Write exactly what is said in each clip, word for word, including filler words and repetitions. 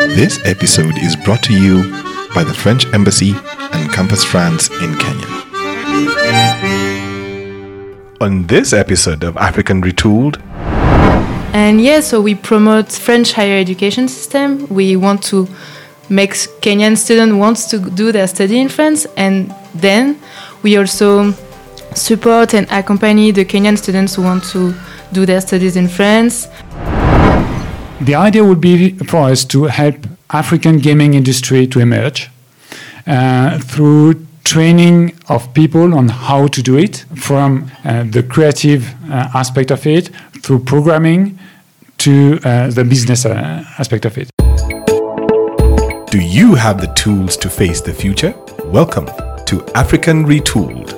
This episode is brought to you by the French Embassy and Campus France in Kenya. On this episode of African Retooled, and yeah, so we promote French higher education system. We want to make Kenyan students want to do their study in France, and then we also support and accompany the Kenyan students who want to do their studies in France. The idea would be for us to help African gaming industry to emerge uh, through training of people on how to do it, from uh, the creative uh, aspect of it, through programming, to uh, the business uh, aspect of it. Do you have the tools to face the future? Welcome to African Retooled,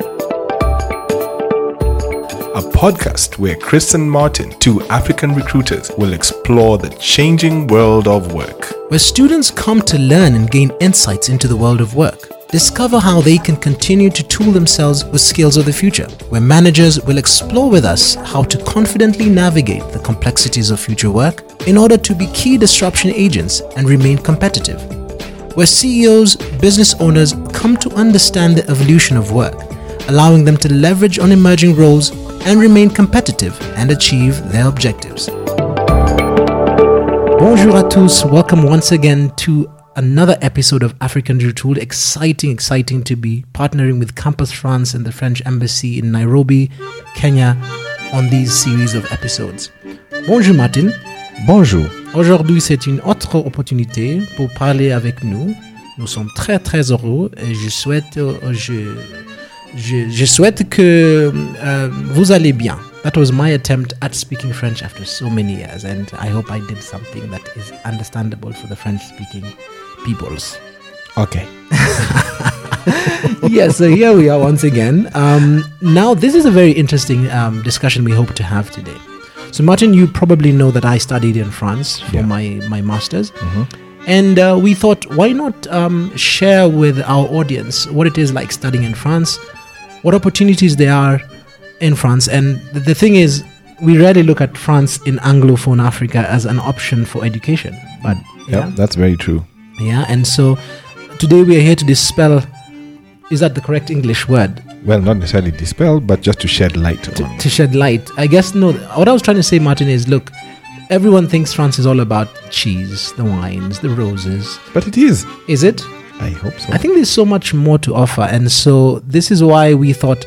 a podcast where Chris and Martin, two African recruiters, will explore the changing world of work. Where students come to learn and gain insights into the world of work. Discover how they can continue to tool themselves with skills of the future. Where managers will explore with us how to confidently navigate the complexities of future work in order to be key disruption agents and remain competitive. Where C E Os, business owners come to understand the evolution of work, allowing them to leverage on emerging roles and remain competitive and achieve their objectives. Bonjour à tous, welcome once again to another episode of African Retooled. Exciting, exciting to be partnering with Campus France and the French Embassy in Nairobi, Kenya on these series of episodes. Bonjour Martin. Bonjour. Aujourd'hui, c'est une autre opportunité pour parler avec nous. Nous sommes très très heureux et je souhaite, je, je, je souhaite que uh, vous allez bien. That was my attempt at speaking French after so many years, and I hope I did something that is understandable for the French-speaking peoples. Okay. Yeah, so here we are once again. Um, now, this is a very interesting um, discussion we hope to have today. So, Martin, you probably know that I studied in France for yeah. my, my master's. Mm-hmm. And uh, we thought, why not um, share with our audience what it is like studying in France, what opportunities there are in France. And the, the thing is, we rarely look at France in Anglophone Africa as an option for education. But yeah, yeah, that's very true. Yeah, and so today we are here to dispel, is that the correct English word? Well, not necessarily dispel, but just to shed light to, on. To shed light. I guess, no, what I was trying to say, Martin, is look, everyone thinks France is all about cheese, the wines, the roses. But it is. Is it? I hope so. I think there's so much more to offer. And so this is why we thought,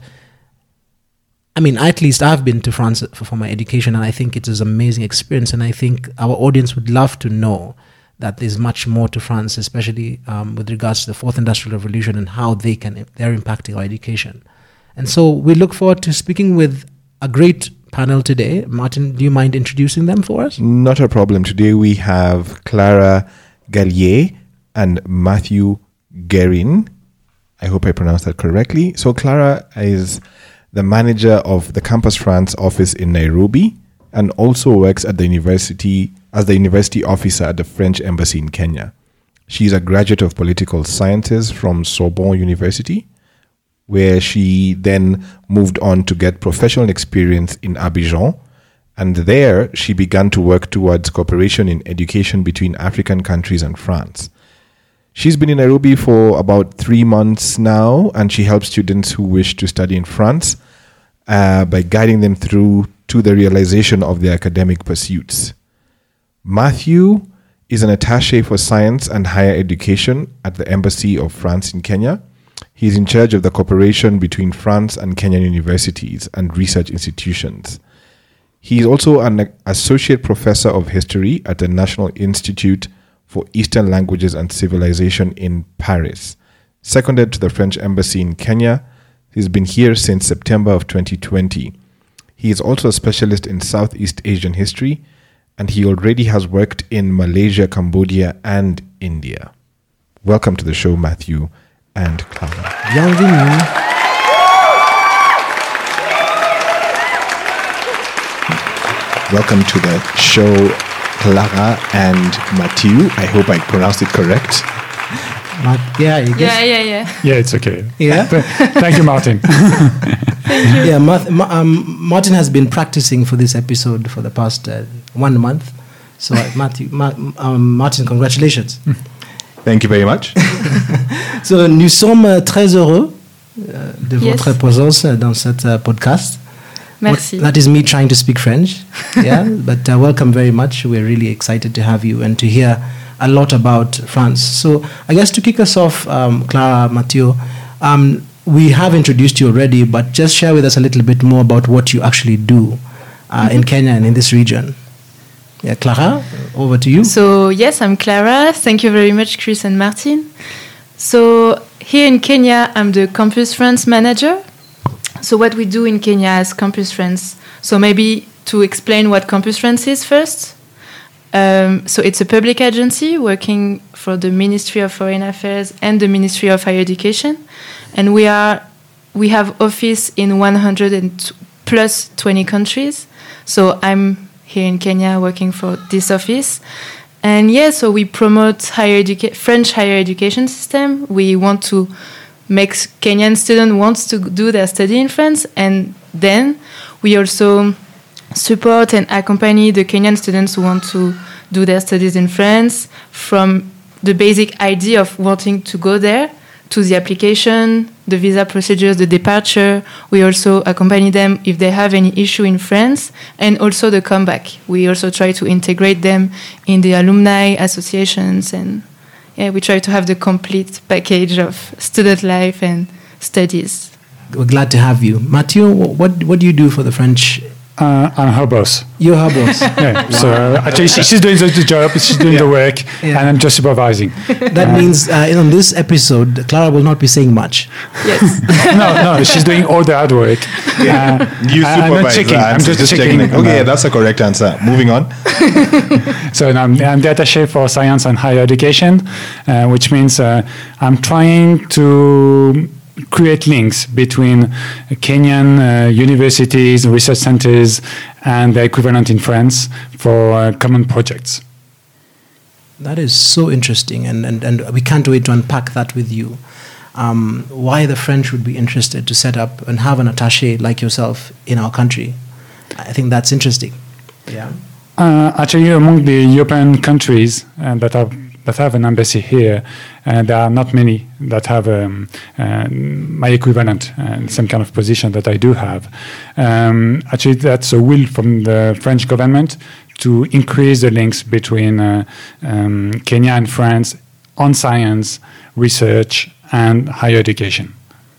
I mean, at least I've been to France for, for my education, and I think it is an amazing experience. And I think our audience would love to know that there's much more to France, especially um, with regards to the Fourth Industrial Revolution and how they can they're impacting our education. And so we look forward to speaking with a great panel today. Martin, do you mind introducing them for us? Not a problem. Today we have Clara Gallier and Matthew Guerin. I hope I pronounced that correctly. So Clara is the manager of the Campus France office in Nairobi and also works at the university as the university officer at the French Embassy in Kenya. She's a graduate of political sciences from Sorbonne University, where she then moved on to get professional experience in Abidjan. And there, she began to work towards cooperation in education between African countries and France. She's been in Nairobi for about three months now, and she helps students who wish to study in France uh, by guiding them through to the realization of their academic pursuits. Matthew is an attaché for science and higher education at the Embassy of France in Kenya. He's in charge of the cooperation between France and Kenyan universities and research institutions. He is also an associate professor of history at the National Institute for Eastern Languages and Civilization in Paris. Seconded to the French Embassy in Kenya, he's been here since September of twenty twenty. He is also a specialist in Southeast Asian history, and he already has worked in Malaysia, Cambodia, and India. Welcome to the show, Matthew and Clara. Bienvenue. Welcome to the show, Clara and Matthew. I hope I pronounced it correct. But yeah, I guess. Yeah, yeah, yeah. Yeah, it's okay. Yeah. Thank you, Martin. Thank you. Yeah, Ma- Ma- um, Martin has been practicing for this episode for the past uh, one month. So, uh, Matthew, Ma- um, Martin, congratulations. Thank you very much. So, nous sommes euh, très heureux euh, de Yes. votre présence euh, dans cet euh, podcast. Merci. What- that is me trying to speak French. Yeah, but uh, welcome very much. We're really excited to have you and to hear a lot about France. So, I guess to kick us off, um, Clara, Mathieu, um, we have introduced you already, but just share with us a little bit more about what you actually do uh, in Kenya and in this region. Yeah, Clara, over to you. So, yes, I'm Clara. Thank you very much, Chris and Martin. So, here in Kenya, I'm the Campus France manager. So, what we do in Kenya as Campus France. So, maybe to explain what Campus France is first. Um, so, it's a public agency working for the Ministry of Foreign Affairs and the Ministry of Higher Education. And we are we have office in one hundred and plus twenty countries. So, I'm here in Kenya working for this office. And yeah, so we promote higher educa- French higher education system. We want to make Kenyan students wants to do their study in France, and then we also support and accompany the Kenyan students who want to do their studies in France, from the basic idea of wanting to go there to the application, the visa procedures, the departure. We also accompany them if they have any issue in France, and also the comeback. We also try to integrate them in the alumni associations, and yeah, we try to have the complete package of student life and studies. We're glad to have you. Mathieu, wh- what, what do you do for the French? Uh, I'm her boss. You're her boss. Yeah. So uh, actually, she, she's doing the, the job, she's doing the work, Yeah. and I'm just supervising. That means uh, on this episode, Clara will not be saying much. Yes. no, no, she's doing all the hard work. Uh, You I- I'm not supervise checking. the I'm answer, just, checking. Okay, Uh, yeah, that's the correct answer. Moving on. So I'm, I'm the attaché for science and higher education, uh, which means uh, I'm trying to create links between Kenyan uh, universities, research centers, and the equivalent in France for uh, common projects. That is so interesting, and, and, and we can't wait to unpack that with you. Um, why the French would be interested to set up and have an attaché like yourself in our country. I think that's interesting. Yeah. Uh, actually, among the European countries uh, that have that have an embassy here, uh, there are not many that have um, uh, my equivalent, uh, same kind of position that I do have. Um, actually, that's a will from the French government to increase the links between uh, um, Kenya and France on science, research, and higher education.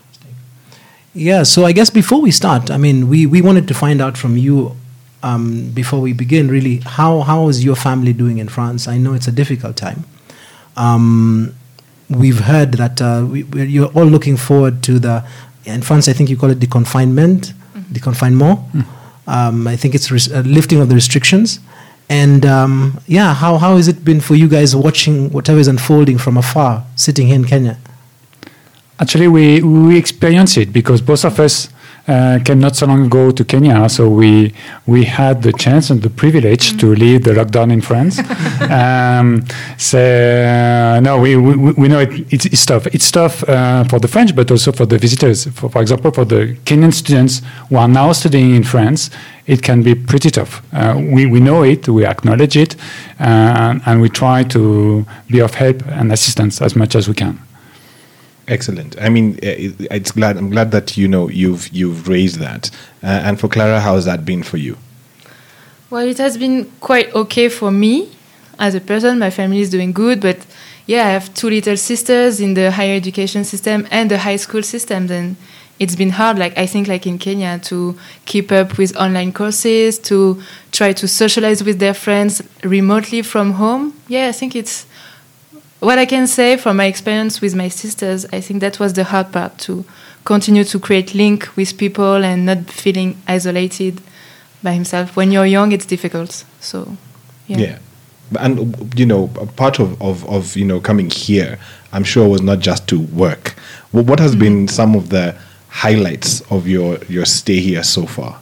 Yeah, so I guess before we start, I mean, we, we wanted to find out from you, um, before we begin, really, how, how is your family doing in France? I know it's a difficult time. Um, we've heard that uh, we, we're, you're all looking forward to the, in France, I think you call it deconfinement, mm-hmm. deconfinement. Mm. Um, I think it's res- uh, lifting of the restrictions. And um, yeah, how, how has it been for you guys watching whatever is unfolding from afar, sitting here in Kenya? Actually, we, we experience it because both of us uh, came not so long ago to Kenya, so we we had the chance and the privilege mm-hmm. to leave the lockdown in France. um, so uh, no, we, we we know it, it's, it's tough. It's tough uh, for the French, but also for the visitors. For, for example, for the Kenyan students who are now studying in France, it can be pretty tough. Uh, we we know it, we acknowledge it, uh, and we try to be of help and assistance as much as we can. Excellent. I mean, it's glad. I'm glad that you know you've you've raised that. Uh, and for Clara, how has that been for you? Well, it has been quite okay for me as a person. My family is doing good, but yeah, I have two little sisters in the higher education system and the high school system. And it's been hard. Like I think, like in Kenya, to keep up with online courses, to try to socialize with their friends remotely from home. Yeah, I think it's. What I can say from my experience with my sisters, I think that was the hard part, to continue to create link with people and not feeling isolated by himself. When you're young, it's difficult. So, yeah. Yeah. And, you know, a part of, of, of, you know, coming here, I'm sure was not just to work. Well, what has mm-hmm. been some of the highlights of your, your stay here so far?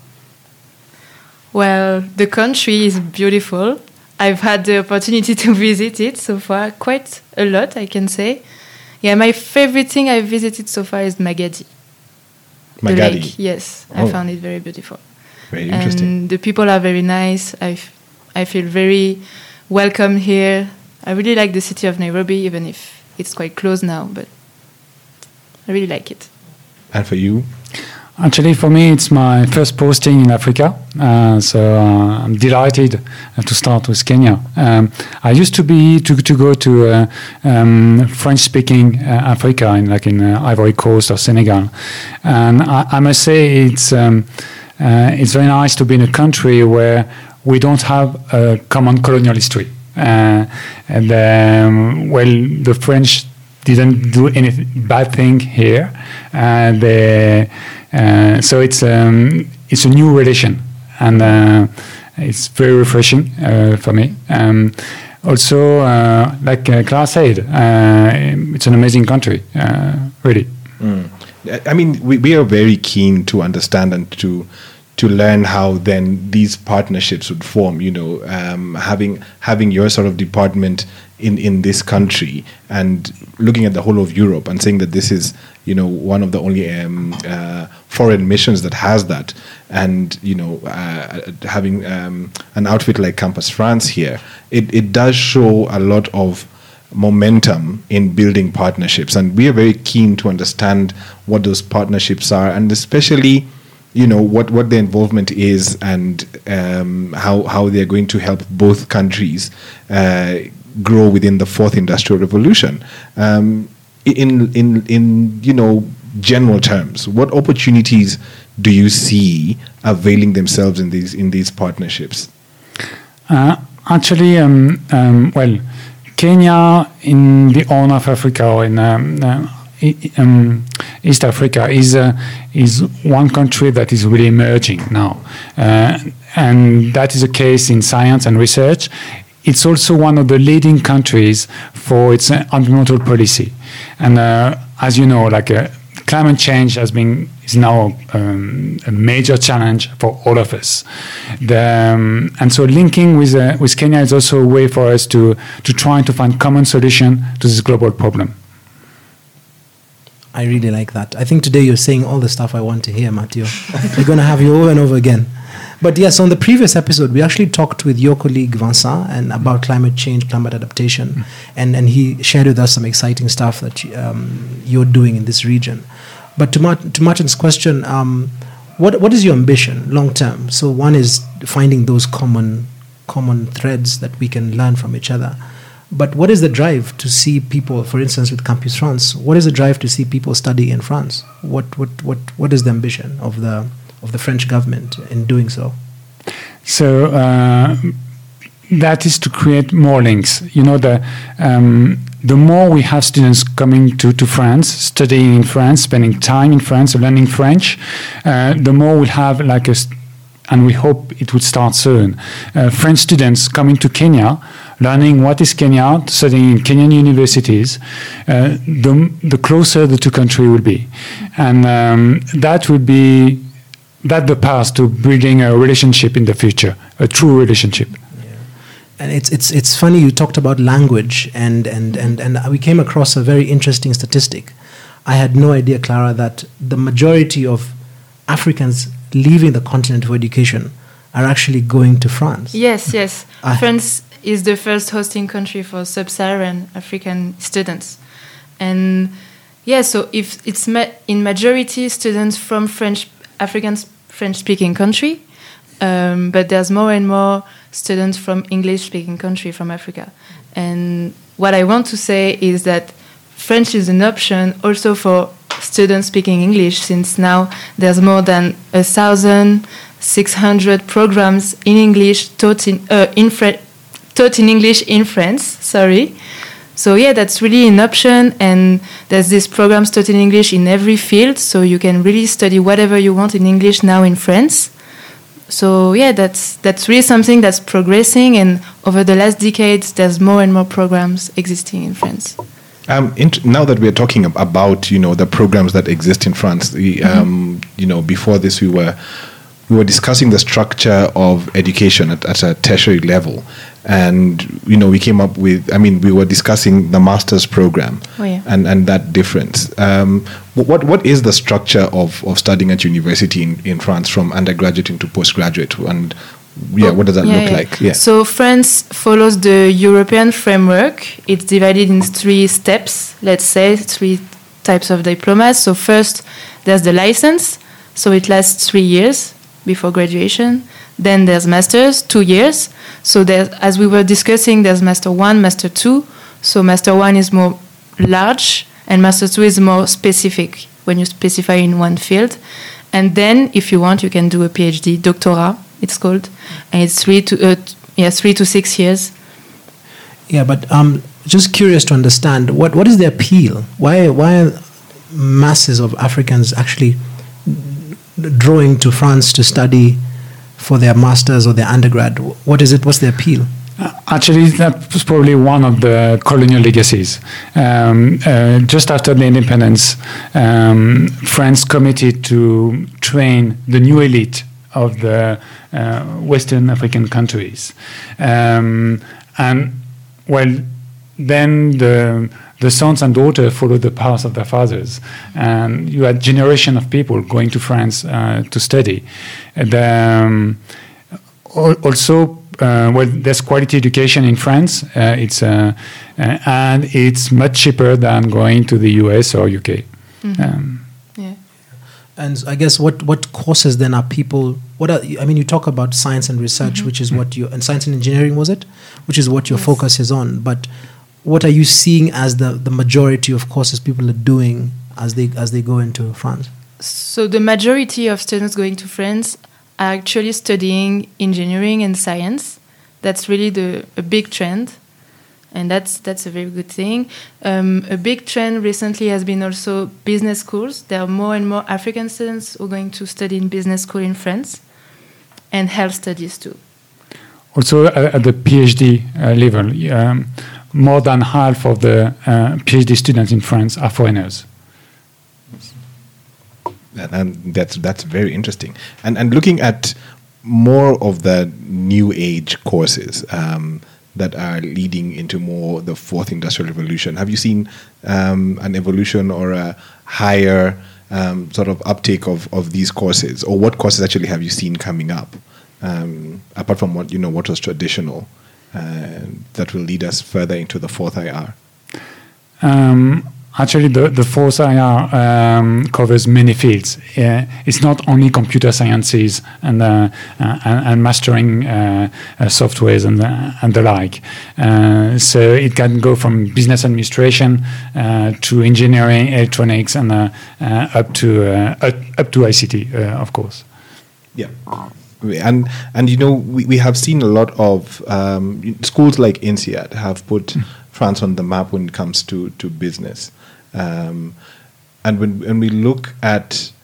Well, the country is beautiful. I've had the opportunity to visit it so far, quite a lot, I can say. Yeah, my favorite thing I've visited so far is Magadi. Magadi? The lake, yes. Oh. I found it very beautiful. Very interesting. And the people are very nice. I, f- I feel very welcome here. I really like the city of Nairobi, even if it's quite close now, but I really like it. And for you? Actually, for me, it's my first posting in Africa, uh, so uh, I'm delighted to start with Kenya. Um, I used to be to to go to uh, um, French-speaking uh, Africa, in like in uh, Ivory Coast or Senegal, and I, I must say it's um, uh, it's very nice to be in a country where we don't have a common colonial history, uh, and um, well, the French didn't do any bad thing here, and they. Uh, so it's um, it's a new relation, and uh, it's very refreshing uh, for me. Um, also, uh, like uh, Clara said, uh, it's an amazing country, uh, really. Mm. I mean, we, we are very keen to understand and to to learn how then these partnerships would form. You know, um, having having your sort of department in, in this country and looking at the whole of Europe and saying that this is, you know, one of the only um, uh, foreign missions that has that, and you know, uh, having um, an outfit like Campus France here, it, it does show a lot of momentum in building partnerships, and we are very keen to understand what those partnerships are, and especially, you know, what, what the involvement is, and um, how how they're going to help both countries uh, grow within the fourth industrial revolution. Um, in in in you know, general terms, what opportunities do you see availing themselves in these in these partnerships? Uh, actually, um, um, well, Kenya in the Horn of Africa, or in um, uh, um, East Africa, is uh, is one country that is really emerging now, uh, and that is the case in science and research. It's also one of the leading countries for its uh, environmental policy, and uh, as you know, like uh, climate change has been is now um, a major challenge for all of us. The, um, and so, linking with uh, with Kenya is also a way for us to to try to find common solution to this global problem. I really like that. I think today you're saying all the stuff I want to hear, Matteo. We're going to have you over and over again. But yes, on the previous episode, we actually talked with your colleague Vincent and about climate change, climate adaptation, mm. and, and he shared with us some exciting stuff that um, you're doing in this region. But to, Mart- to Martin's question, um, what what is your ambition long term? So one is finding those common common threads that we can learn from each other. But what is the drive to see people, for instance, with Campus France? What is the drive to see people study in France? What what what what is the ambition of the of the French government in doing so? So uh, that is to create more links. You know, the um, the more we have students coming to, to France, studying in France, spending time in France, learning French, uh, the more we'll have like a, and we hope it would start soon, uh, French students coming to Kenya, learning what is Kenya, studying in Kenyan universities, uh, the, the closer the two countries will be. And um, that would be that the path to building a relationship in the future, a true relationship. Yeah. And it's it's it's funny you talked about language, and, and, and, and we came across a very interesting statistic. I had no idea, Clara, that the majority of Africans leaving the continent for education are actually going to France. Yes, yes. I France is the first hosting country for sub-Saharan African students. And yeah, so if it's ma- in majority students from French African French-speaking country, um, but there's more and more students from English-speaking country from Africa. And what I want to say is that French is an option also for students speaking English, since now there's more than a thousand six hundred programs in English taught in uh, in French taught in English in France. Sorry. So yeah, that's really an option, and there's these programs taught in English in every field, so you can really study whatever you want in English now in France. So yeah, that's that's really something that's progressing, and over the last decades, there's more and more programs existing in France. Um, int- now that we're talking ab- about, you know, the programs that exist in France, we, Mm-hmm. um, you know, before this we were we were discussing the structure of education at, at a tertiary level, and you know, we came up with, I mean, we were discussing the master's program Oh, yeah. and and that difference. Um, wh- what what is the structure of, of studying at university in, in France from undergraduate into postgraduate, and yeah, what does that Yeah, look yeah. like? Yeah. So France follows the European framework. It's divided in three steps, let's say, three types of diplomas. So first, there's the license. So it lasts three years before graduation. Then there's masters, two years. So there's, as we were discussing, there's master one, master two. So master one is more large, and master two is more specific when you specify in one field. And then, if you want, you can do a PhD, doctorat, it's called, and it's three to uh, yeah three to six years. Yeah, but um, just curious to understand what, what is the appeal? Why why are masses of Africans actually drawing to France to study for their masters or their undergrad? What is it? What's the appeal? Uh, actually, that was probably one of the colonial legacies. Um, uh, just after the independence, um, France committed to train the new elite of the uh, Western African countries. Um, and, well, then the the sons and daughters followed the path of their fathers. And you had generation of people going to France uh, to study. And, um, also, uh, well, there's quality education in France. Uh, it's uh, uh, and it's much cheaper than going to the U S or U K. Mm-hmm. Um, Yeah. And I guess what, what courses then are people? What are I mean? You talk about science and research, Mm-hmm. which is what you and science and engineering was it, which is what your Yes. focus is on. But what are you seeing as the, the majority of courses people are doing as they as they go into France? So the majority of students going to France are actually studying engineering and science. That's really the a big trend, and that's that's a very good thing. Um, a big trend recently has been also business schools. There are more and more African students who are going to study in business school in France, and health studies too. also, uh, at the PhD uh, level, um, more than half of the uh, PhD students in France are foreigners. And, and that's that's very interesting. And and looking at more of the new age courses um, that are leading into more the fourth industrial revolution, have you seen um, an evolution or a higher um, sort of uptake of, of these courses, or what courses actually have you seen coming up um, apart from what you know what was traditional uh, that will lead us further into the fourth I R? Um, Actually, the, the fourth I R um, covers many fields. Uh, it's not only computer sciences and uh, uh, and, and mastering uh, uh, softwares and the, and the like. Uh, so it can go from business administration uh, to engineering, electronics, and uh, uh, up to uh, up, up to I C T, uh, of course. Yeah. And and you know we, we have seen a lot of um, schools like INSEAD have put mm. France on the map when it comes to to business, um, and when when we look at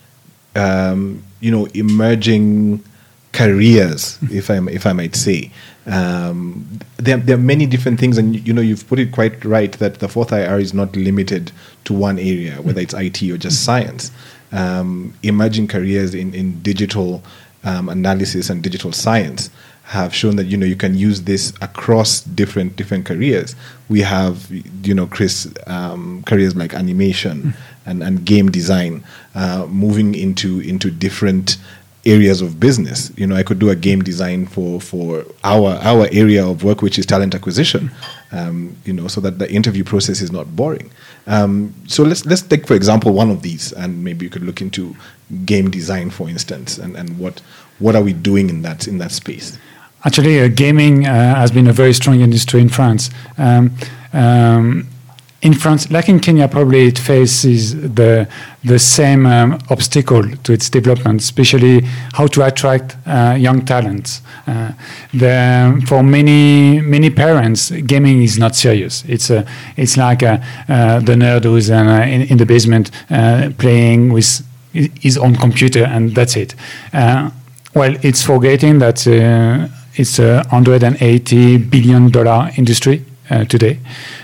um, you know emerging careers, mm. if I if I might say, um, there there are many different things, and you know you've put it quite right that the fourth I R is not limited to one area, whether it's I T or just science. Um, emerging careers in in digital Um, analysis and digital science have shown that you know you can use this across different different careers. We have you know Chris um, careers like animation mm. and, and game design uh, moving into into different areas of business. You know I could do a game design for for our our area of work, which is talent acquisition. Um, you know so that the interview process is not boring. Um, so let's let's take for example one of these, and maybe you could look into game design, for instance, and, and what what are we doing in that in that space? Actually, uh, gaming uh, has been a very strong industry in France. Um, um, in France, like in Kenya, probably it faces the the same um, obstacle to its development, especially how to attract uh, young talents. Uh, the, for many many parents, gaming is not serious. It's a it's like a, uh, the nerd who's uh, in, in the basement uh, playing with his own computer, and that's it. Uh, well, it's forgetting that uh, it's a one hundred eighty billion dollar industry uh, today.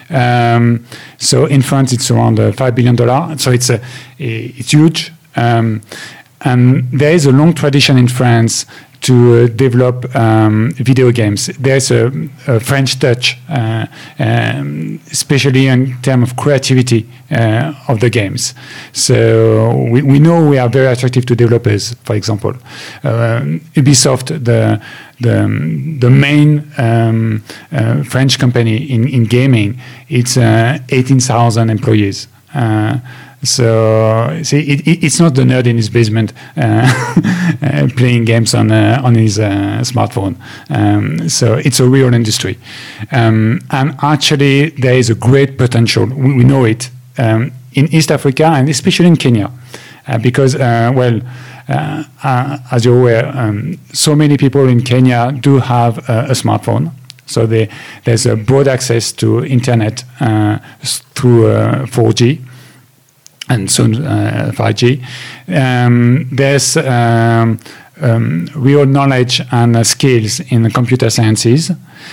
Um, so in France, it's around uh, five billion dollars. So it's a, it's huge, um, and there is a long tradition in France to uh, develop um, video games. There's a, a French touch, uh, um, especially in terms of creativity uh, of the games. So we, we know we are very attractive to developers, for example. Uh, Ubisoft, the the, the main um, uh, French company in, in gaming, it's uh, eighteen thousand employees. Uh, So see, it, it, it's not the nerd in his basement uh, uh, playing games on uh, on his uh, smartphone. Um, so it's a real industry, um, and actually there is a great potential. We, we know it um, in East Africa and especially in Kenya, uh, because uh, well, uh, uh, as you're aware, um, so many people in Kenya do have uh, a smartphone. So they, there's a broad access to internet uh, through uh, four G. And soon uh, five G. Um, there's um, um, real knowledge and uh, skills in the computer sciences.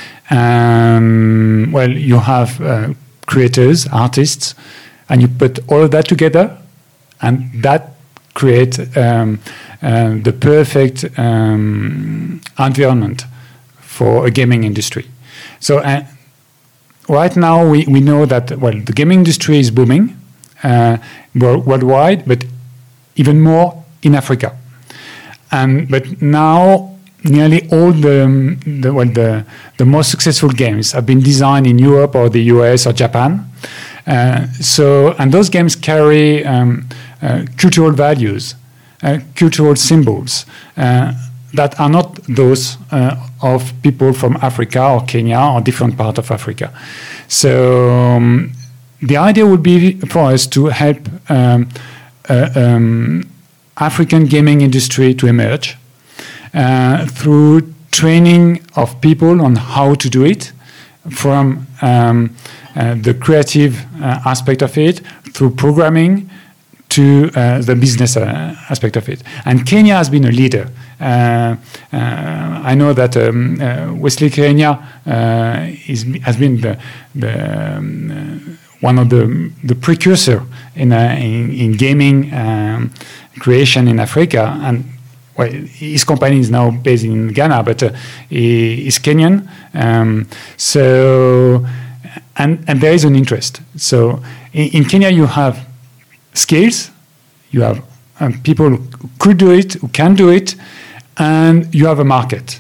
Um, well, you have uh, creators, artists, and you put all of that together, and that creates um, uh, the perfect um, environment for a gaming industry. So uh, right now we, we know that, well, the gaming industry is booming. Uh, worldwide, but even more in Africa. And but now nearly all the the, well, the the most successful games have been designed in Europe or the U S or Japan. Uh, so and those games carry um, uh, cultural values, uh, cultural symbols uh, that are not those uh, of people from Africa or Kenya or different parts of Africa. So. Um, The idea would be for us to help um, uh, um, African gaming industry to emerge uh, through training of people on how to do it, from um, uh, the creative uh, aspect of it, through programming, to uh, the business uh, aspect of it. And Kenya has been a leader. Uh, uh, I know that um, uh, Wesley Kenya uh, is, has been the, the um, uh, one of the the precursor in uh, in, in gaming um, creation in Africa, and well, his company is now based in Ghana, but uh, he is Kenyan. Um, so, and and there is an interest. So in, in Kenya, you have skills, you have um, people who could do it, who can do it, and you have a market.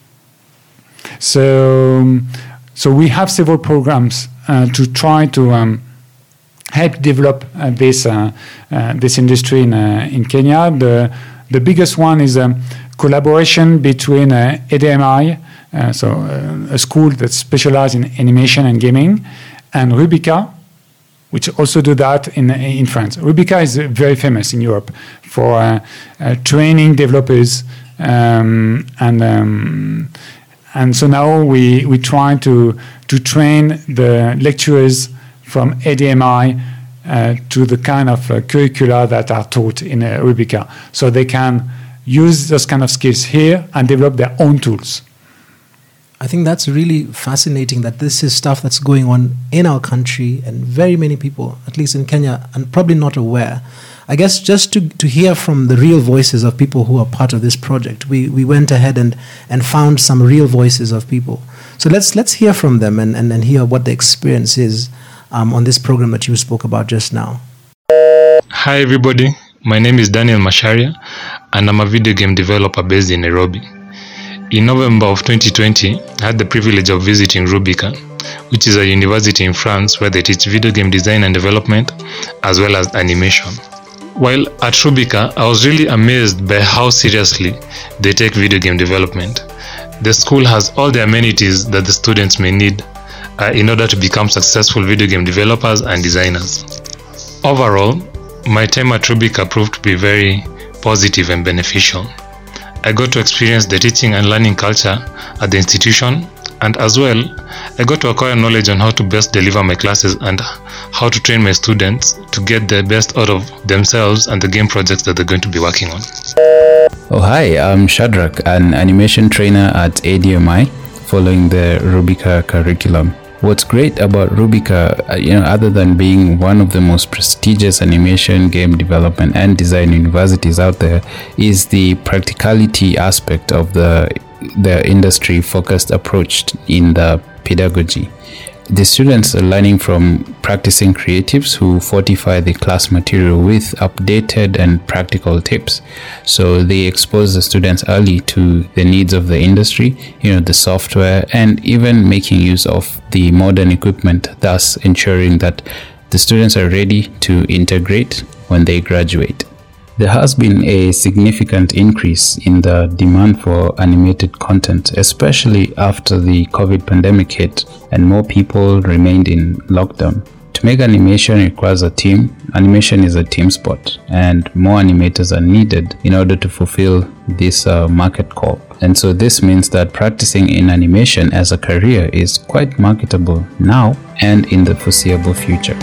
So, so we have several programs. Uh, to try to um, help develop uh, this uh, uh, this industry in uh, in Kenya. The the biggest one is a um, collaboration between uh, A D M I, uh, so uh, a school that specializes in animation and gaming, and Rubica, which also do that in in France. Rubica is very famous in Europe for uh, uh, training developers um, and. Um, And so now we, we try to, to train the lecturers from A D M I uh, to the kind of uh, curricula that are taught in uh, Rubica. So they can use those kind of skills here and develop their own tools. I think that's really fascinating that this is stuff that's going on in our country, and very many people, at least in Kenya, are probably not aware. I guess just to, to hear from the real voices of people who are part of this project, we, we went ahead and, and found some real voices of people. So let's let's hear from them and, and, and hear what the experience is um, on this program that you spoke about just now. Hi everybody, my name is Daniel Masharia and I'm a video game developer based in Nairobi. In November of twenty twenty, I had the privilege of visiting Rubica, which is a university in France where they teach video game design and development as well as animation. While at Rubica, I was really amazed by how seriously they take video game development. The school has all the amenities that the students may need uh, in order to become successful video game developers and designers. Overall, my time at Rubica proved to be very positive and beneficial. I got to experience the teaching and learning culture at the institution, and as well, I got to acquire knowledge on how to best deliver my classes and how to train my students to get the best out of themselves and the game projects that they're going to be working on. Oh hi, I'm Shadrach, an animation trainer at A D M I, following the Rubica curriculum. What's great about Rubica, uh, you know, other than being one of the most prestigious animation, game development, and design universities out there, is the practicality aspect of the the industry-focused approach in the pedagogy. The students are learning from practicing creatives who fortify the class material with updated and practical tips. So they expose the students early to the needs of the industry, you know, the software, and even making use of the modern equipment, thus ensuring that the students are ready to integrate when they graduate. There has been a significant increase in the demand for animated content, especially after the COVID pandemic hit and more people remained in lockdown. To make animation requires a team. Animation is a team sport, and more animators are needed in order to fulfill this uh, market call. And so this means that practicing in animation as a career is quite marketable now and in the foreseeable future.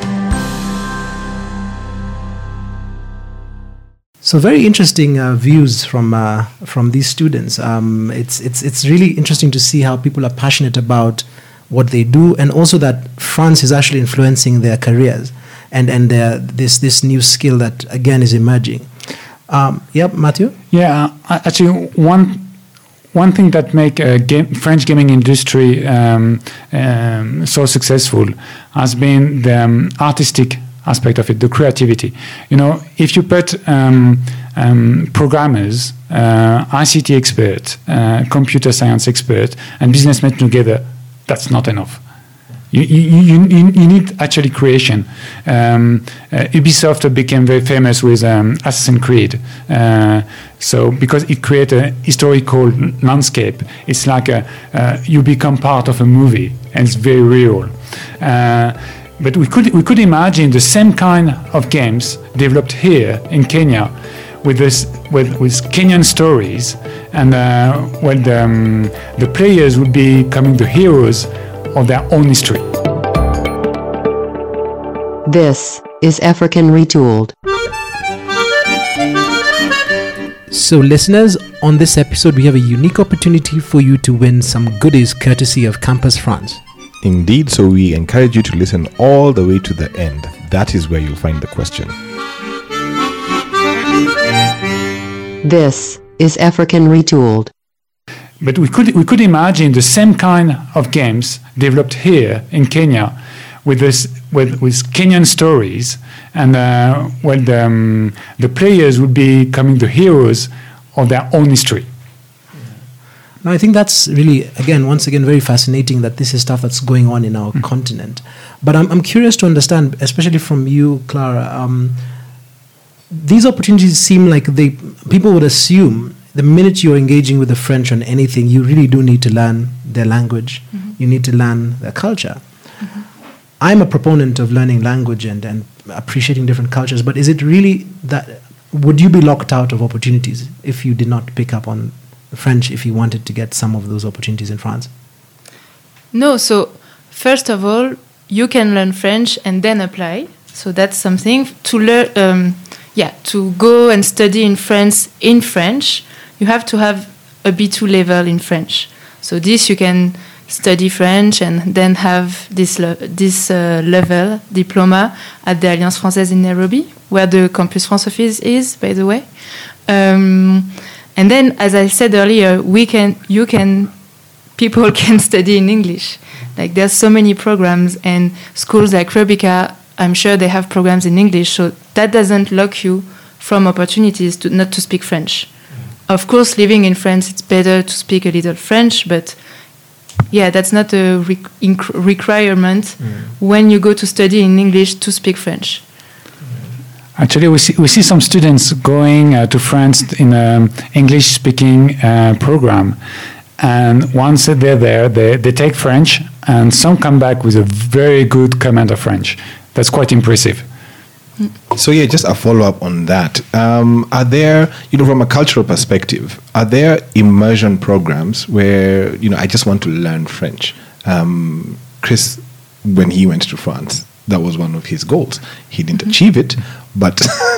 So very interesting uh, views from uh, from these students. Um, it's it's it's really interesting to see how people are passionate about what they do, and also that France is actually influencing their careers and and their, this this new skill that again is emerging. Um, yep, Matthew. Yeah, uh, actually, one one thing that make a game, French gaming industry um, um, so successful has been the um, artistic aspect of it, the creativity. You know, if you put um, um, programmers, uh, I C T experts, uh, computer science experts, and businessmen together, that's not enough. You, you, you, you need actually creation. Um, uh, Ubisoft became very famous with um, Assassin's Creed. Uh, so because it creates a historical landscape, it's like a, uh, you become part of a movie, and it's very real. Uh, But we could we could imagine the same kind of games developed here in Kenya, with this with, with Kenyan stories, and uh, when the, um, the players would be becoming the heroes of their own history. This is African Retooled. So listeners, on this episode we have a unique opportunity for you to win some goodies courtesy of Campus France. Indeed, so we encourage you to listen all the way to the end. That is where you'll find the question. This is African Retooled. But we could we could imagine the same kind of games developed here in Kenya, with this with, with Kenyan stories, and uh, when the, um, the players would be becoming the heroes of their own history. Now, I think that's really, again, once again, very fascinating that this is stuff that's going on in our mm. continent. But I'm, I'm curious to understand, especially from you, Clara, um, these opportunities seem like they, people would assume the minute you're engaging with the French on anything, you really do need to learn their language. Mm-hmm. You need to learn their culture. Mm-hmm. I'm a proponent of learning language and, and appreciating different cultures, but is it really that, would you be locked out of opportunities if you did not pick up on French if you wanted to get some of those opportunities in France? No, so first of all, you can learn French and then apply. So that's something to learn. Um, yeah, to go and study in France in French, you have to have a B two level in French. So this you can study French and then have this le- this uh, level diploma at the Alliance Française in Nairobi, where the Campus France office is, by the way. Um, And then, as I said earlier, we can, you can, people can study in English. Like there's so many programs, and schools like Rubica, I'm sure they have programs in English. So that doesn't lock you from opportunities to not to speak French. Mm. Of course, living in France, it's better to speak a little French, but yeah, that's not a re- inc- requirement mm. when you go to study in English to speak French. Actually, we see we see some students going uh, to France in an English-speaking uh, program, and once they're there, they, they take French, and some come back with a very good command of French. That's quite impressive. So yeah, just a follow-up on that. Um, are there, you know, from a cultural perspective, are there immersion programs where, you know, I just want to learn French? Um, Chris, when he went to France, that was one of his goals. He didn't achieve it, but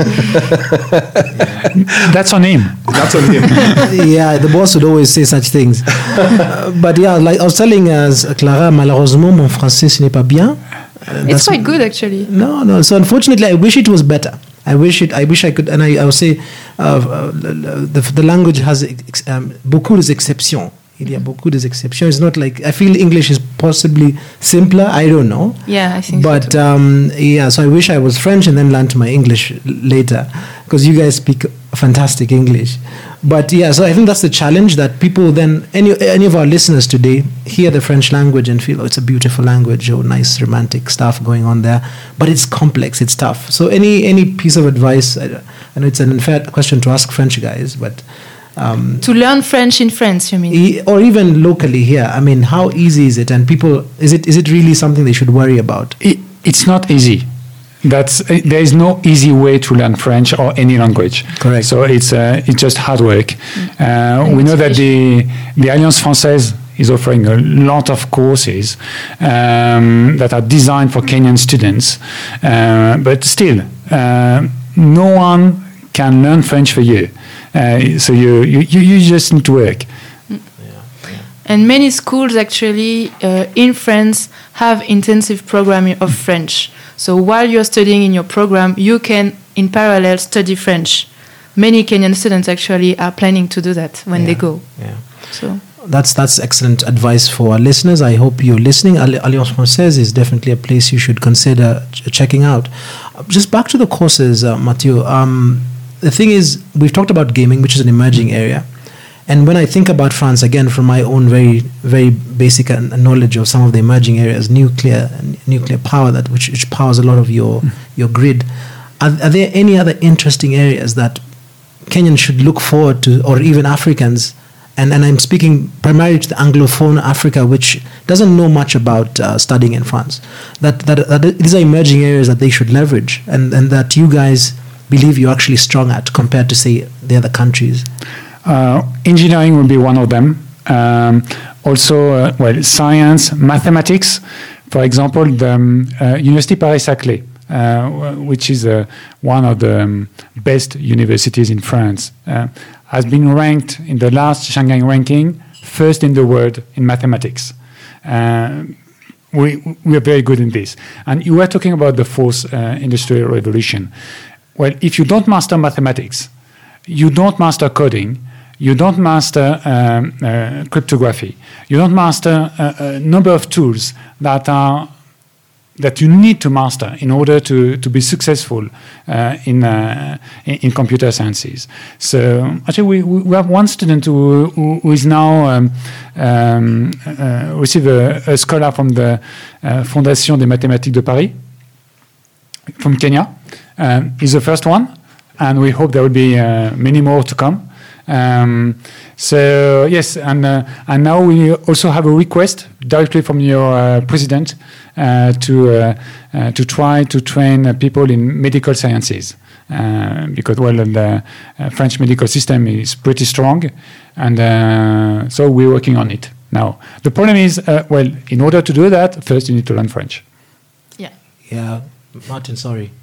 that's on him. That's on him. Yeah, the boss would always say such things. Uh, but yeah, like I was telling as uh, Clara, malheureusement, mon français ce n'est pas bien. Uh, it's quite good, actually. No, no. So unfortunately, I wish it was better. I wish it. I wish I could. And I, I would say, uh, uh, the the language has ex, um, beaucoup d'exceptions. Il y a beaucoup d'exceptions. It's not like I feel English is possibly simpler. I don't know. Yeah, I think. But so um, yeah, so I wish I was French and then learned my English later, because you guys speak fantastic English. But yeah, so I think that's the challenge, that people then, any any of our listeners today hear the French language and feel, oh, it's a beautiful language, oh, nice romantic stuff going on there, but it's complex, it's tough. So any any piece of advice, I, I know it's an unfair question to ask French guys, but um, to learn French in France, you mean? E- or even locally here. I mean, how easy is it? And people, is it is it really something they should worry about? It, it's not easy. That's uh, there is no easy way to learn French or any language. Correct. So it's uh, it's just hard work. Uh, we know that the the Alliance Française is offering a lot of courses um, that are designed for Kenyan students, uh, but still, uh, no one can learn French for you. Uh, so you, you you just need to work. And many schools actually uh, in France have intensive programming of French. So while you're studying in your program, you can in parallel study French. Many Kenyan students actually are planning to do that when yeah. they go. Yeah. So that's that's excellent advice for our listeners. I hope you're listening. Alliance Française is definitely a place you should consider ch- checking out. Just back to the courses, uh, Mathieu. Um, the thing is, we've talked about gaming, which is an emerging area. And when I think about France, again, from my own very, very basic knowledge of some of the emerging areas, nuclear, nuclear power, that which, which powers a lot of your mm. your grid. Are, are there any other interesting areas that Kenyans should look forward to, or even Africans? And and I'm speaking primarily to the Anglophone Africa, which doesn't know much about uh, studying in France. That, that that these are emerging areas that they should leverage, and and that you guys believe you're actually strong at compared to, say, the other countries. Uh, engineering will be one of them. Um, also, uh, well, science, mathematics. For example, the um, uh, Université Paris-Saclay, uh, which is uh, one of the um, best universities in France, uh, has been ranked in the last Shanghai ranking first in the world in mathematics. Uh, we we are very good in this. And you were talking about the fourth uh, industrial revolution. Well, if you don't master mathematics, you don't master coding, you don't master um, uh, cryptography, you don't master a, a number of tools that are that you need to master in order to, to be successful uh, in, uh, in in computer sciences. So actually, we, we have one student who, who, who is now um, um, uh, received a, a scholar from the uh, Fondation des Mathématiques de Paris from Kenya. Um, he's the first one, and we hope there will be uh, many more to come. Um, so yes, and uh, and now we also have a request directly from your uh, president uh, to uh, uh, to try to train uh, people in medical sciences, uh, because well, the uh, French medical system is pretty strong, and uh, so we're working on it now. The problem is, uh, well, in order to do that, first you need to learn French. Yeah. Yeah, Martin, sorry.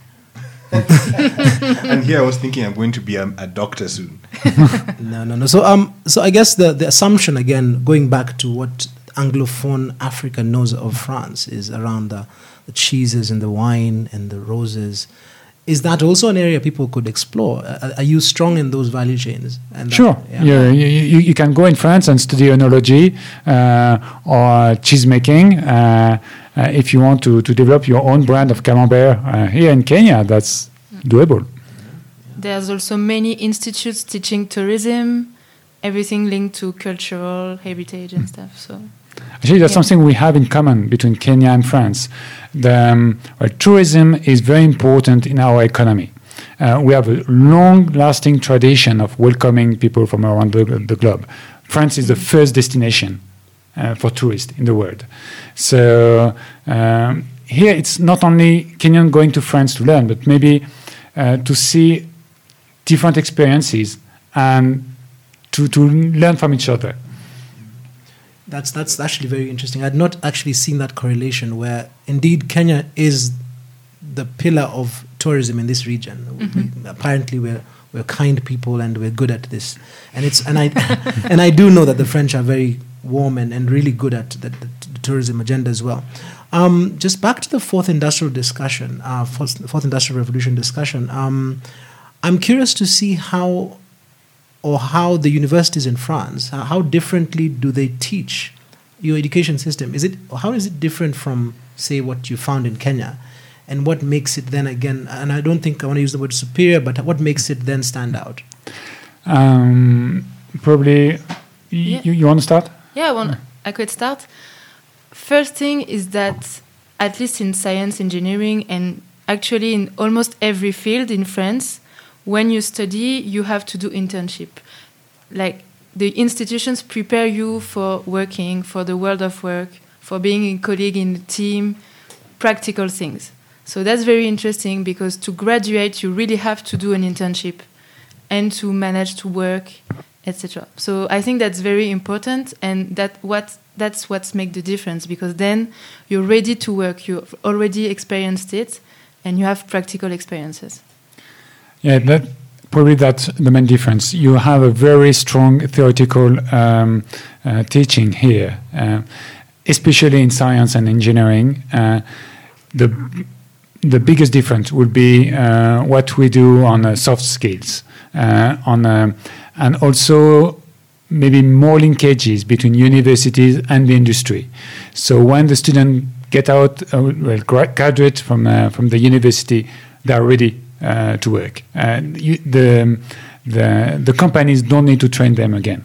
And here I was thinking I'm going to be a, a doctor soon. no, no, no. So, um, so I guess the, the assumption, again, going back to what Anglophone Africa knows of France, is around the, the cheeses and the wine and the roses. Is that also an area people could explore? Are, are you strong in those value chains? And that, sure. Yeah. Yeah, you, you, you can go in France and study oenology uh, or cheese making. Uh, Uh, if you want to, to develop your own brand of camembert uh, here in Kenya, that's doable. There's also many institutes teaching tourism, everything linked to cultural heritage and stuff. So, actually, that's yeah. something we have in common between Kenya and France. The um, well, tourism is very important in our economy. Uh, we have a long-lasting tradition of welcoming people from around the, the globe. France is the first destination Uh, for tourists in the world. So um, here it's not only Kenyan going to France to learn, but maybe uh, to see different experiences and to, to learn from each other. That's that's actually very interesting. I'd not actually seen that correlation where indeed Kenya is the pillar of tourism in this region. Mm-hmm. We, apparently, we're we're kind people and we're good at this. And it's and I and I do know that the French are very warm and, and really good at the, the, the tourism agenda as well. Um, just back to the fourth industrial discussion, uh, fourth, fourth industrial revolution discussion. Um, I'm curious to see how, or how the universities in France, how, how differently do they teach your education system? Is it how is it different from, say, what you found in Kenya, and what makes it then again? And I don't think I want to use the word superior, but what makes it then stand out? Um, probably, y- Yeah. you, you want to start? Yeah, well, I could start. First thing is that, at least in science, engineering, and actually in almost every field in France, when you study, you have to do internship. Like, the institutions prepare you for working, for the world of work, for being a colleague in the team, practical things. So that's very interesting, because to graduate, you really have to do an internship and to manage to work, et cetera. So I think that's very important, and that what that's what makes the difference, because then you're ready to work. You've already experienced it, and you have practical experiences. Yeah, that probably that's the main difference. You have a very strong theoretical um, uh, teaching here, uh, especially in science and engineering. Uh, the the biggest difference would be uh, what we do on uh, soft skills, uh, on uh, and also maybe more linkages between universities and the industry. So when the students get out, uh, well, gra- graduate from uh, from the university, they are ready uh, to work. And you, the the the companies don't need to train them again.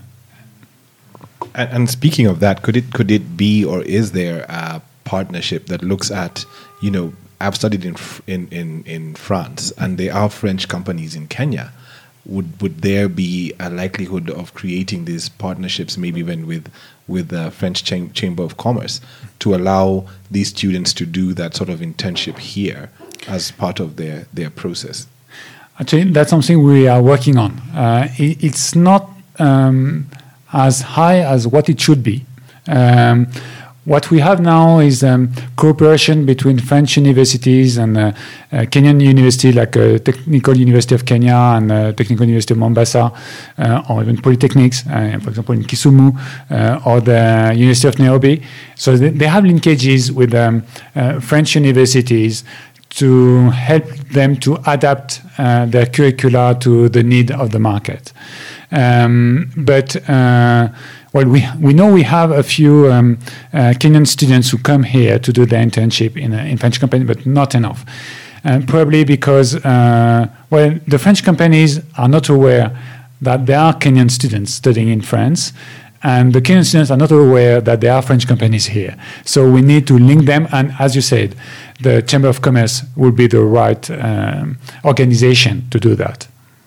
And, and speaking of that, could it could it be, or is there a partnership that looks at, you know, I've studied in in in, in France, and there are French companies in Kenya. Would would there be a likelihood of creating these partnerships, maybe even with with the French Cham- Chamber of Commerce, to allow these students to do that sort of internship here as part of their their process? Actually, that's something we are working on. Uh, it, it's not um, as high as what it should be. Um, What we have now is um, cooperation between French universities and uh, uh, Kenyan university, like uh, Technical University of Kenya and uh, Technical University of Mombasa, uh, or even polytechnics, uh, for example, in Kisumu, uh, or the University of Nairobi. So they, they have linkages with um, uh, French universities to help them to adapt uh, their curricula to the need of the market. Um, but uh, well, we we know we have a few um, uh, Kenyan students who come here to do their internship in a, in French company, but not enough. And probably because uh, well, the French companies are not aware that there are Kenyan students studying in France, and the Kenyan students are not aware that there are French companies here. So we need to link them, and as you said, the Chamber of Commerce will be the right um, organization to do that.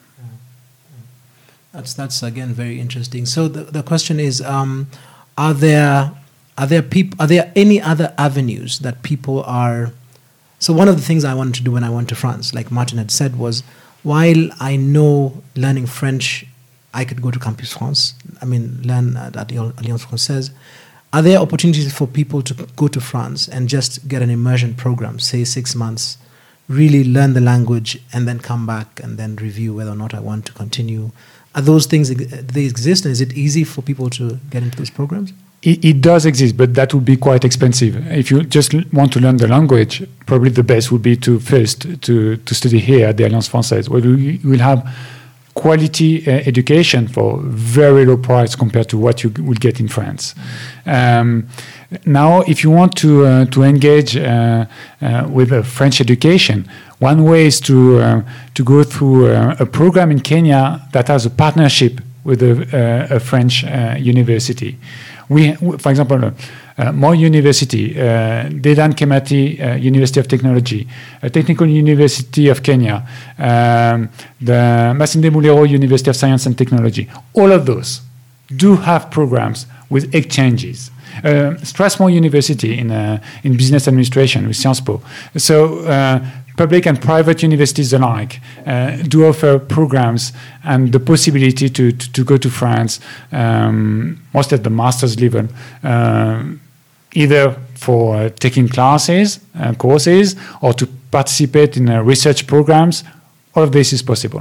That's that's again very interesting. So the, the question is, um, are there are there peop- are there any other avenues that people are? So one of the things I wanted to do when I went to France, like Martin had said, was while I know learning French, I could go to Campus France. I mean, learn at, at Alliance Française. Are there opportunities for people to go to France and just get an immersion program, say six months, really learn the language, and then come back and then review whether or not I want to continue? Are those things, they exist, and is it easy for people to get into those programs? It, it does exist, but that would be quite expensive. If you just l- want to learn the language, probably the best would be to first to, to study here at the Alliance Française, where you will have quality uh, education for very low price compared to what you would get in France. Um, now, if you want to uh, to engage uh, uh, with a French education, one way is to uh, to go through uh, a program in Kenya that has a partnership with a, uh, a French uh, university. We, for example, uh, uh, Moi University, uh, Dedan Kimathi uh, University of Technology, uh, Technical University of Kenya, um, the Masinde Muliro University of Science and Technology. All of those do have programs with exchanges. Uh, Strasbourg University in uh, in business administration with Sciences Po. So. Uh, Public and private universities alike uh, do offer programs and the possibility to, to, to go to France, um, most at the master's level, uh, either for uh, taking classes, uh, courses, or to participate in uh, research programs. All of this is possible.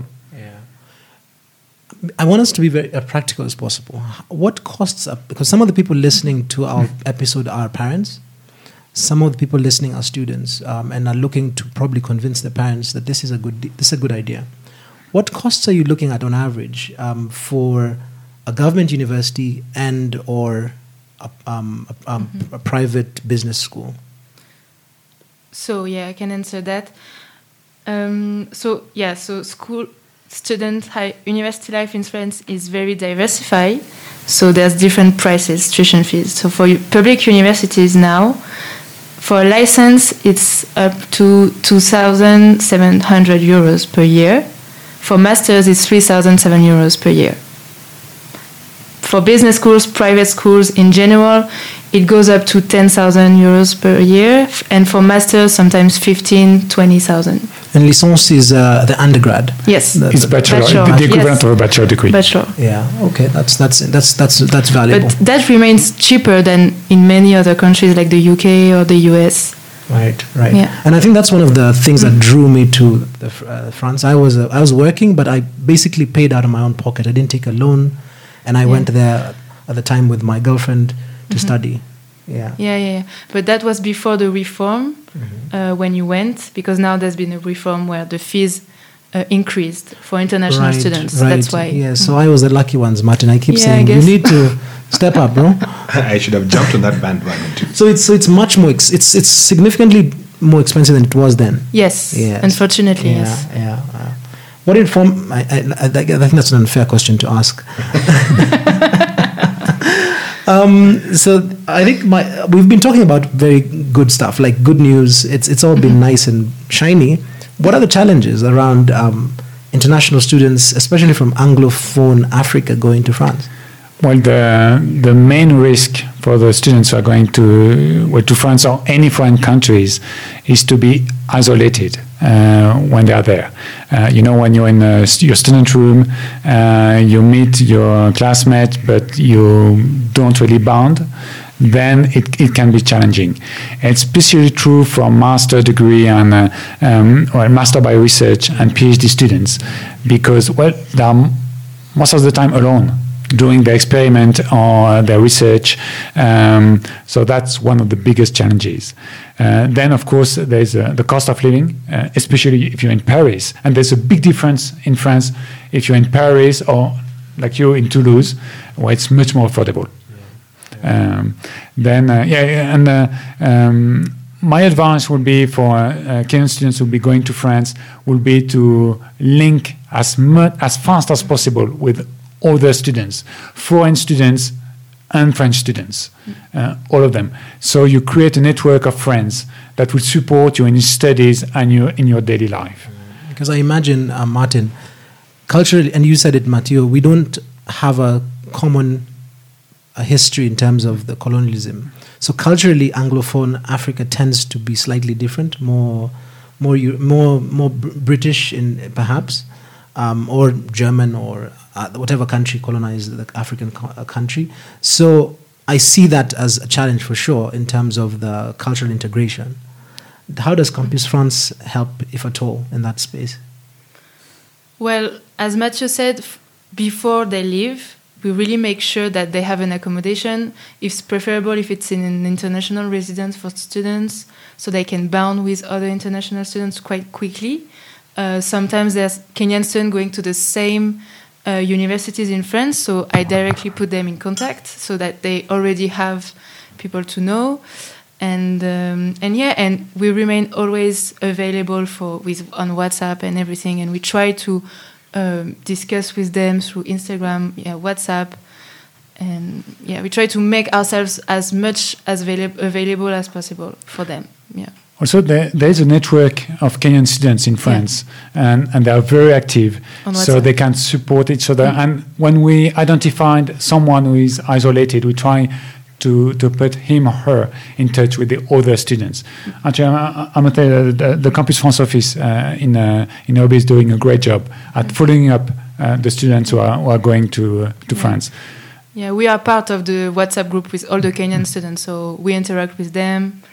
I want us to be very uh, practical as possible. What costs up? Because some of the people listening to our episode are parents. Some of the people listening are students, um, and are looking to probably convince their parents that this is a good this is a good idea. What costs are you looking at on average um, for a government university and or a, um, a, um, mm-hmm. a private business school? So yeah, I can answer that. Um, so yeah, so school. Student high university life in France is very diversified, so there's different prices, tuition fees. So for public universities now, for a license, it's up to two thousand seven hundred euros per year. For masters, it's three thousand seven euros per year. For business schools, private schools in general, it goes up to ten thousand euros per year, and for masters, sometimes fifteen, twenty thousand. And licence is uh, the undergrad. Yes, the, it's the bachelor, bachelor, the equivalent yes. of a bachelor degree. Bachelor. Yeah. Okay. That's that's that's that's that's valuable. But that remains cheaper than in many other countries like the U K or the U S. Right. Right. Yeah. And I think that's one of the things that drew me to the, uh, France. I was uh, I was working, but I basically paid out of my own pocket. I didn't take a loan, and I yeah. went there at the time with my girlfriend to mm-hmm. study. Yeah. yeah, yeah, yeah. But that was before the reform mm-hmm. uh, when you went, because now there's been a reform where the fees uh, increased for international right, students. Right. That's why. Yeah. So I was the lucky ones, Martin. I keep Yeah, saying I you guess. need to step up, bro. I should have jumped on that bandwagon too. So it's so it's much more. Ex- it's it's significantly more expensive than it was then. Yes. Yes. Unfortunately, Yeah. yes. Yeah. Uh, what inform? I, I I I think that's an unfair question to ask. Um, so I think my we've been talking about very good stuff, like good news. It's it's all been nice and shiny. What are the challenges around um, international students, especially from Anglophone Africa, going to France? Well, the the main risk for the students who are going to well, to France or any foreign countries is to be isolated uh, when they are there. Uh, you know, when you're in a, your student room, uh, you meet your classmates, but you don't really bond, then it, it can be challenging. It's especially true for master degree and uh, um, or master by research and PhD students, because well, they are most of the time alone doing the experiment or their research. Um, so that's one of the biggest challenges. Uh, then, of course, there's uh, the cost of living, uh, especially if you're in Paris. And there's a big difference in France if you're in Paris or like you in Toulouse, where it's much more affordable. Yeah. Um, then, uh, yeah, and uh, um, my advice would be for uh, Kenyan students who will be going to France would be to link as much as fast as possible with other students, foreign students and French students, uh, all of them. So you create a network of friends that will support you in your studies and your, in your daily life. Because I imagine, uh, Martin, culturally, and you said it, Matteo, we don't have a common a history in terms of the colonialism. So culturally, Anglophone Africa tends to be slightly different, more, more, more, more British in perhaps, um, or German or Uh, whatever country colonized the African co- uh, country. So I see that as a challenge for sure in terms of the cultural integration. How does Campus France help, if at all, in that space? Well, as Mathieu said, f- before they leave, we really make sure that they have an accommodation. It's preferable if it's in an international residence for students, so they can bond with other international students quite quickly. Uh, sometimes there's Kenyan students going to the same Uh, universities in France, so I directly put them in contact so that they already have people to know, and um, and yeah, and we remain always available for with on WhatsApp and everything, and we try to um, discuss with them through Instagram, yeah, WhatsApp, and yeah, we try to make ourselves as much as avail- available as possible for them. Yeah. Also, there, there's a network of Kenyan students in France, yeah. and, and they are very active, so they can support each other. Mm-hmm. And when we identified someone who is isolated, we try to, to put him or her in touch with the other students. Mm-hmm. Actually, I, I'm going to tell you, the, the Campus France office uh, in uh, in Nairobi is doing a great job at mm-hmm. following up uh, the students who are, who are going to uh, to yeah. France. Yeah, we are part of the WhatsApp group with all the Kenyan mm-hmm. students, so we interact with them.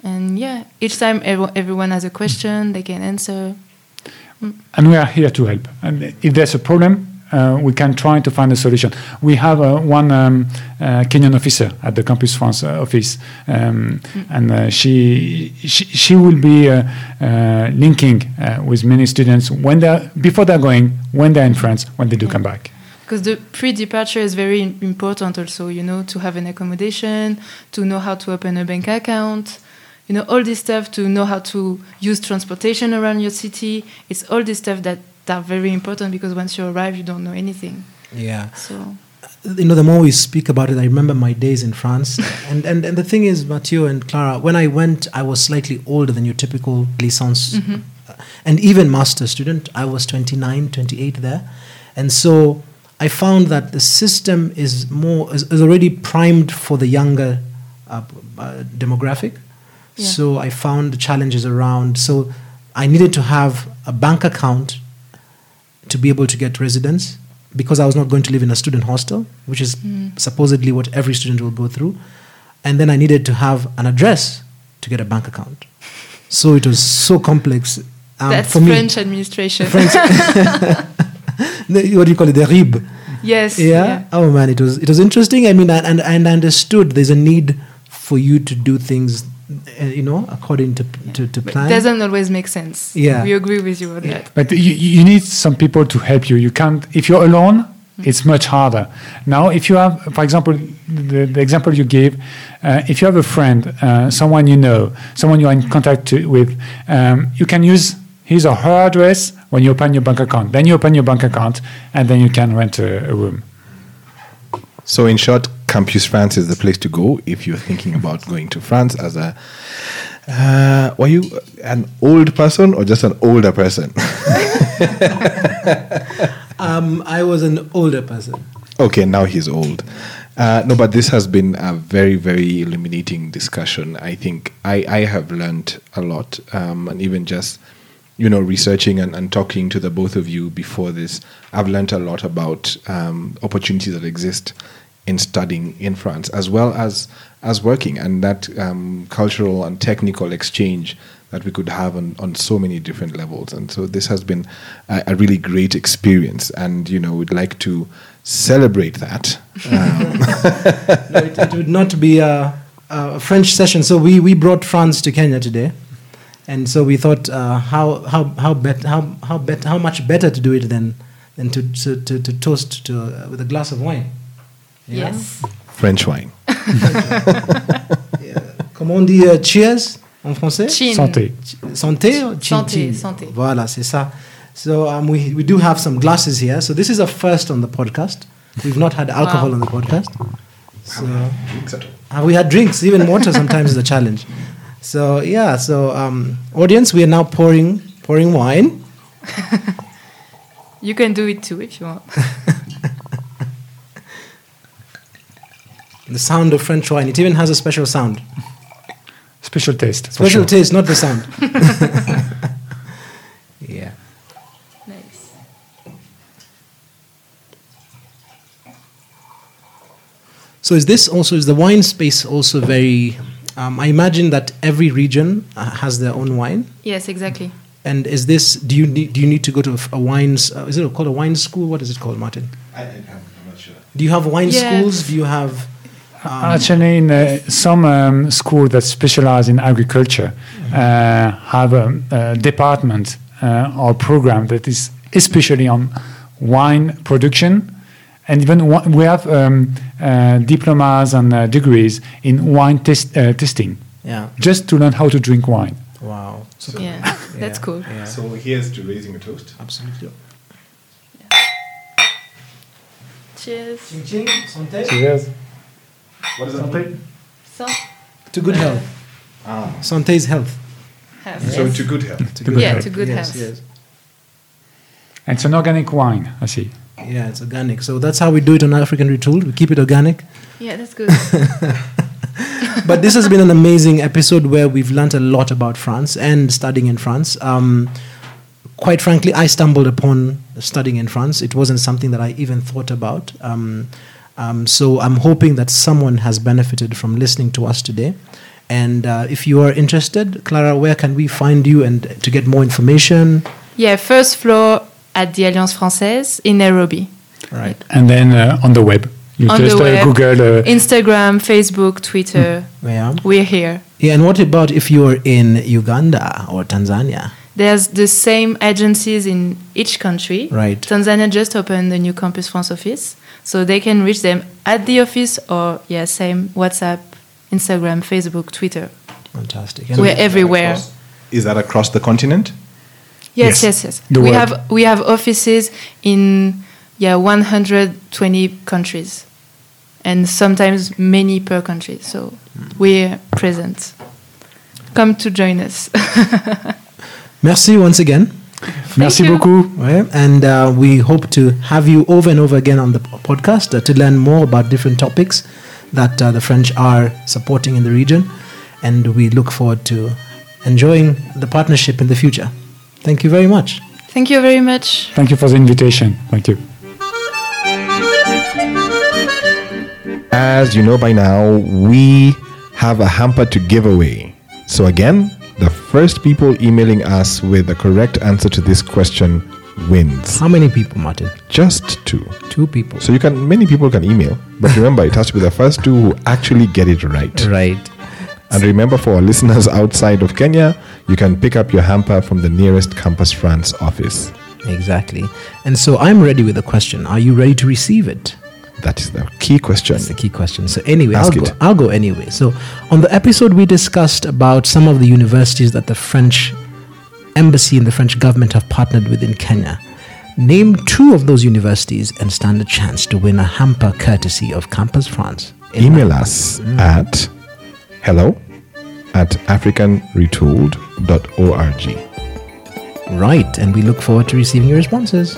And yeah, each time every, everyone has a question, they can answer. And we are here to help. And if there's a problem, uh, we can try to find a solution. We have uh, one um, uh, Kenyan officer at the Campus France uh, office, um, mm. and uh, she, she she will be uh, uh, linking uh, with many students when they before they're going, when they're in France, when they do yeah. come back. Because the pre-departure is very important also, you know, to have an accommodation, to know how to open a bank account, you know, all this stuff, to know how to use transportation around your city. It's all this stuff that are very important, because once you arrive, you don't know anything. Yeah. So, you know, the more we speak about it, I remember my days in France. and, and and the thing is, Mathieu and Clara, when I went, I was slightly older than your typical licence. Mm-hmm. Uh, and even master student. I was twenty-nine, twenty-eight there. And so I found that the system is more is, is already primed for the younger uh, uh, demographic. Yeah. So I found the challenges around. So I needed to have a bank account to be able to get residence, because I was not going to live in a student hostel, which is mm. supposedly what every student will go through. And then I needed to have an address to get a bank account. So it was so complex. Um, That's for French me, administration. French what do you call it? The R I B. Yes. Yeah? yeah. Oh man, it was it was interesting. I mean, and and I understood there's a need for you to do things, uh, you know, according to yeah. to, to but plan. It doesn't always make sense. Yeah. We agree with you on yeah. that. But you, you need some people to help you. You can't, if you're alone, mm-hmm. it's much harder. Now, if you have, for example, the, the example you gave, uh, if you have a friend, uh, someone you know, someone you're in contact to, with, um, you can use his or her address when you open your bank account. Then you open your bank account, and then you can rent a, a room. So in short, Campus France is the place to go if you're thinking about going to France as a... Uh, were you an old person or just an older person? um, I was an older person. Okay, now he's old. Uh, no, but this has been a very, very illuminating discussion. I think I, I have learned a lot, um, and even just... you know, researching and, and talking to the both of you before this, I've learned a lot about um, opportunities that exist in studying in France, as well as as working, and that um, cultural and technical exchange that we could have on, on so many different levels. And so this has been a, a really great experience, and, you know, we'd like to celebrate that. Um. No, it, it would not be a, a French session. So we, we brought France to Kenya today. And so we thought, uh, how how how bet how how bet how much better to do it than than to to to, to toast to uh, with a glass of wine. Yeah? Yes. French wine. yeah. Comment on dit uh, cheers en français? Chin. Santé. Santé. Or chin, Santé. chin? Santé. Voilà, c'est ça. So um, we we do have some glasses here. So this is a first on the podcast. We've not had alcohol Wow. on the podcast. So have we had drinks? Even water sometimes is a challenge. So yeah, so um, audience, we are now pouring pouring wine. You can do it too if you want. The sound of French wine. It even has a special sound. Special taste. for Special sure. taste, not the sound. Yeah. Nice. So is this also, is the wine space also very... Um, I imagine that every region uh, has their own wine. Yes, exactly. And is this, do you need, do you need to go to a, a wine, uh, is it called a wine school? What is it called, Martin? I, I'm not sure. Do you have wine Yeah. schools? Do you have... Um, Actually, in uh, some um, schools that specialize in agriculture uh, have a, a department uh, or program that is especially on wine production, and even wa- we have um, uh, diplomas and uh, degrees in wine test, uh, testing, yeah. just to learn how to drink wine. Wow. So, Yeah, that's yeah, cool. Yeah. So here's to raising a toast. Absolutely. Cheers. Ching ching, santé. Cheers. What is that? So, To good health. Ah. Santé is health. have So yes. to good health. To good Yeah, health. to good yes, health. Yes. And it's an organic wine, I see. Yeah, it's organic. So that's how we do it on African Retooled. We keep it organic. Yeah, that's good. But this has been an amazing episode where we've learned a lot about France and studying in France. Um, quite frankly, I stumbled upon studying in France. It wasn't something that I even thought about. Um, um, so I'm hoping that someone has benefited from listening to us today. And uh, if you are interested, Clara, where can we find you and to get more information? Yeah, first floor at the Alliance Française in Nairobi. Right. And then uh, on the web. You On just the uh, web, Google. Uh, Instagram, Facebook, Twitter. Yeah. We're here. Yeah, and what about if you're in Uganda or Tanzania? There's the same agencies in each country. Right. Tanzania just opened the new Campus France office, so they can reach them at the office or, yeah, same WhatsApp, Instagram, Facebook, Twitter. Fantastic. We're everywhere. Is that across the continent? Yes, Yes. yes, yes. The We world. have we have offices in yeah one hundred twenty countries, and sometimes many per country. So we're present. Come to join us. Merci once again. Merci you. beaucoup. Right? And uh, we hope to have you over and over again on the podcast uh, to learn more about different topics that uh, the French are supporting in the region. And we look forward to enjoying the partnership in the future. Thank you very much. Thank you very much. Thank you for the invitation. Thank you. As you know by now, we have a hamper to give away. So again, the first people emailing us with the correct answer to this question wins. How many people, Martin? Just two. Two people. So you can, many people can email, but remember, it has to be the first two who actually get it right. Right. And remember, for our listeners outside of Kenya, you can pick up your hamper from the nearest Campus France office. Exactly. And so I'm ready with the question. Are you ready to receive it? That is the key question. That's the key question. So anyway, I'll Ask go, it. I'll go anyway. So on the episode, we discussed about some of the universities that the French embassy and the French government have partnered with in Kenya. Name two of those universities and stand a chance to win a hamper courtesy of Campus France. In Email us at hello at african retooled dot org. Right, and we look forward to receiving your responses.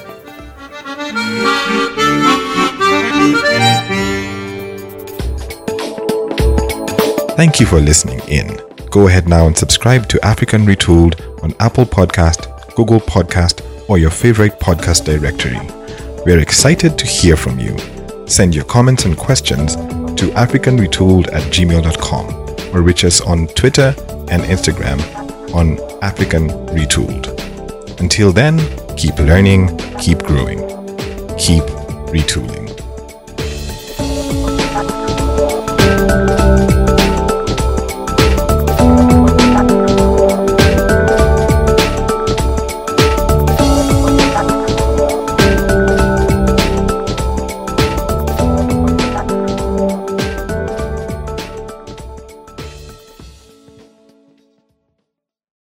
Thank you for listening in. Go ahead now and subscribe to African Retooled on Apple Podcast, Google Podcast, or your favorite podcast directory. We are excited to hear from you. Send your comments and questions to african retooled at gmail dot com or reach us on Twitter and Instagram on African Retooled. Until then, keep learning, keep growing, keep retooling.